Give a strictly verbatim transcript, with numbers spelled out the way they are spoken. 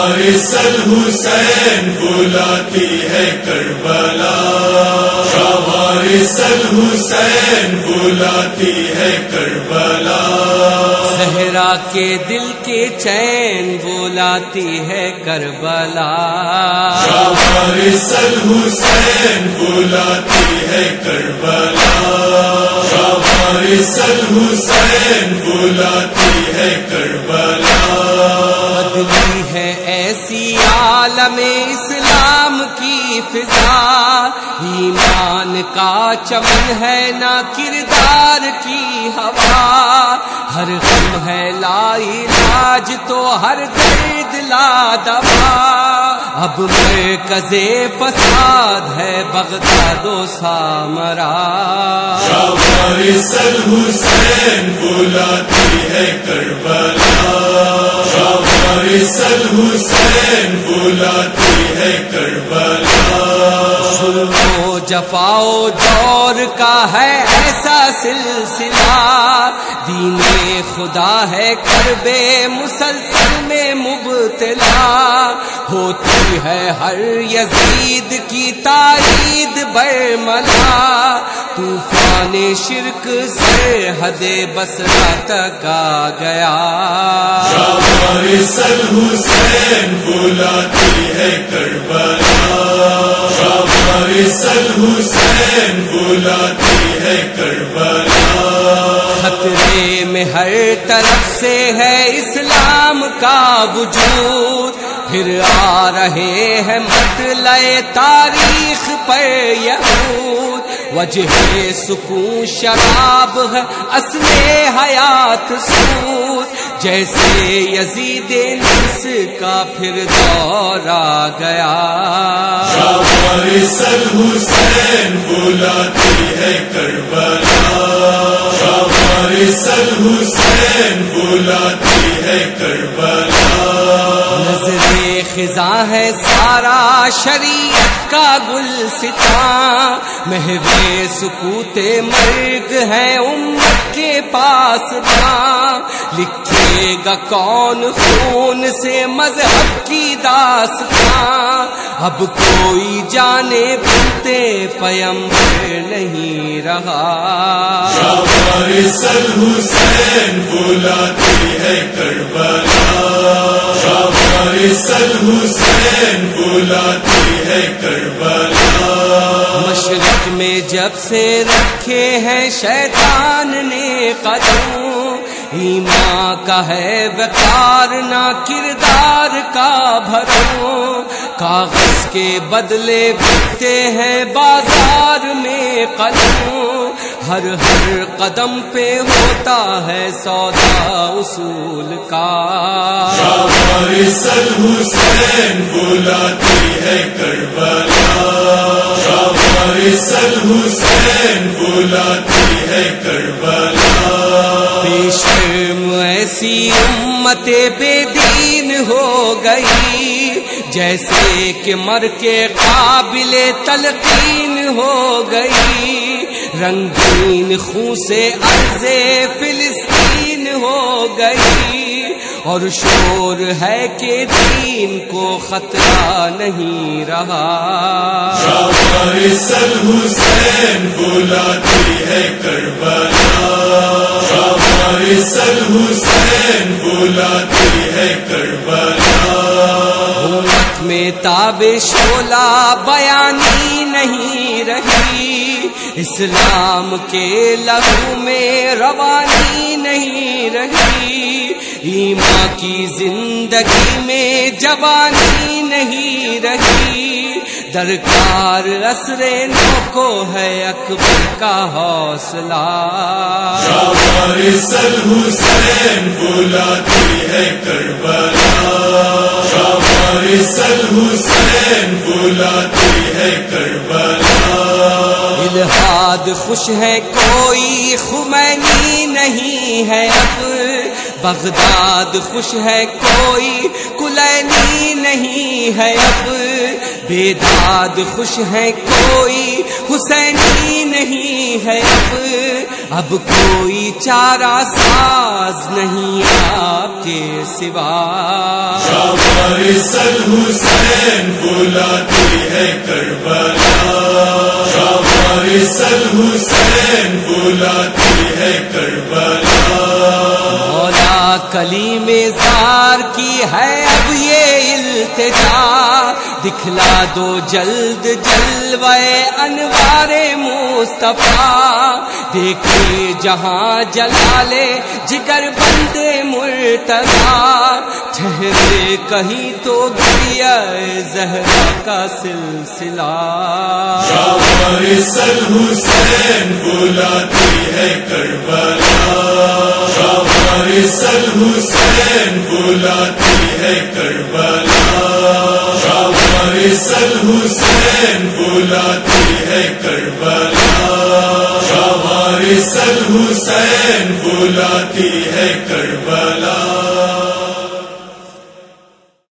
وارث الحسین بلاتی ہے کربلا، وارث الحسین بلاتی ہے کربلا، زہرا کے دل کے چین بلاتی ہے کربلا، وارث الحسین بلاتی ہے کربلا، وارث الحسین بلاتی ہے کربلا، بدلی ہے ایسی عالم اسلام کی فضا، ایمان کا چمن ہے نہ کردار کی ہوا، ہر غم ہے لا علاج تو ہر درد لا دوا، اب مرکز فساد ہے بغداد و سامرا، وارث الحسین بلاتی ہے کربلا، وارث الحسین بلاتی ہے کربلا، ظلم و جفا و جور کا ہے ایسا سلسلہ، دین خدا ہے کربے مسلسل میں مبتلا، ہوتی ہے ہر یزید کی تائید برملا، طوفان شرک سرحد بصرہ تک آ گیا، وارث الحسین بلاتی ہے کربلا، وارث الحسین بلاتی ہے کربلا، خطرے میں ہر طرف سے ہے اسلام کا وجود، پھر آ رہے ہیں مطلع تاریخ پر یہود، وجہ سکون شراب ہے اصل حیات سود، جیسے یزید نفس کا پھر دور آ گیا، وارث الحسین بلاتی ہے کربلا، وارث الحسین بلاتی ہے کربلا، نظر خزاں ہے سارا شریعت کا گلستاں، محو سکوت مرگ ہے امت کے پاس باں، لکھے گا کون خون سے مذہب کی داستاں، اب کوئی جانے بنتے پیمبر نہیں رہا، وارث الحسین بلاتی ہے کربلا، وارث الحسین بلاتی ہے کربلا، مشرق میں جب سے رکھے ہیں شیطان نے قدم، ایمان کا ہے وقار نہ کردار کا بھرم، کاغذ کے بدلے بکتے ہیں بازار میں قلم، ہر ہر قدم پہ ہوتا ہے سودا اصول کا، وارث الحسین بلاتی ہے کربلا، وارث الحسین بلاتی ہے کربلا، بے شرم ایسی امت بے دین ہو گئی، جیسے کہ مر کے قابل تلقین ہو گئی، رنگین خون سے ارض فلسطین ہو گئی، اور شور ہے کہ دین کو خطرہ نہیں رہا، وارث الحسین بلاتی ہے کربلا، وارث الحسین بلاتی ہے کربلا، امت میں تاب شعلہ بیانی نہیں رہی، اسلام کے لہو میں روانی نہیں رہی، ایمان کی زندگی میں جوانی نہیں رہی، درکار عصر نو کو ہے اکبر کا حوصلہ، وارث الحسین بلاتی ہے کربلا، وارث الحسین بلاتی ہے کربلا، الہاد خوش ہے کوئی خمینی نہیں ہے اب، بغداد خوش ہے کوئی کلینی نہیں ہے اب، بیداد خوش ہے کوئی حسینی نہیں ہے اب، اب کوئی چارہ ساز نہیں آپ کے سوا، وارث الحسین بلاتی ہے کربلا وارث الحسین بلاتی ہے کربلا مولا کلیم زار کی ہے اب یہ التجا دکھلا دو جلد جلوے انوار مصطفیٰ دیکھے جہاں جلالے جگر بندے مرتضیٰ ٹھہرے کہیں تو گریا زہرا کا سلسلہ وارث الحسین بلاتی ہے کربلا وارث الحسین بلاتی ہے کربلا وارث الحسین بلاتی ہے کربلا وارث الحسین بلاتی ہے کربلا